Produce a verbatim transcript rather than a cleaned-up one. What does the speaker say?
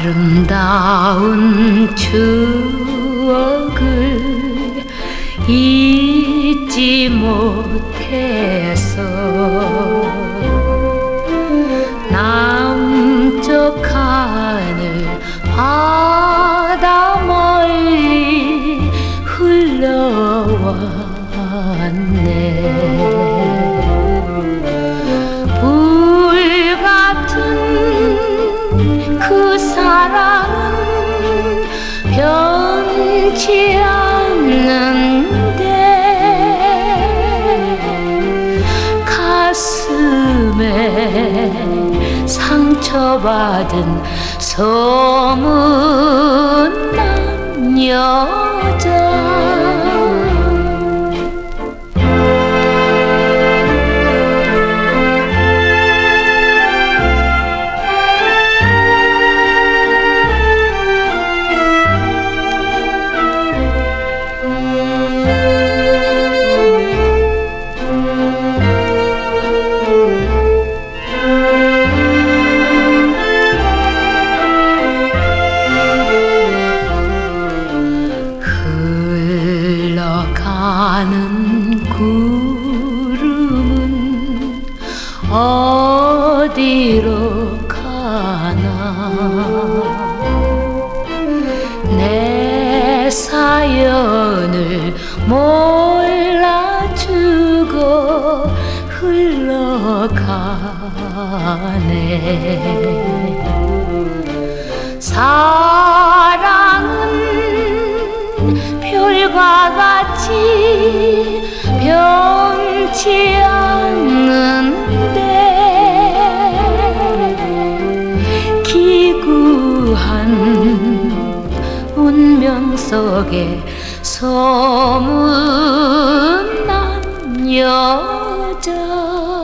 아름다운 추억을 잊지 못해서 남쪽 하늘 바다 멀리 흘러왔네. 불같은 그 사랑은 변치 않는데 가슴에 상처받은 소문난 여자. 흘러가는 구름은 어디로 가나. 내 사연을 몰라주고 흘러가네. 사랑은 별과 같이 변치 않는데 기구한 운명 속에 소문난 여자.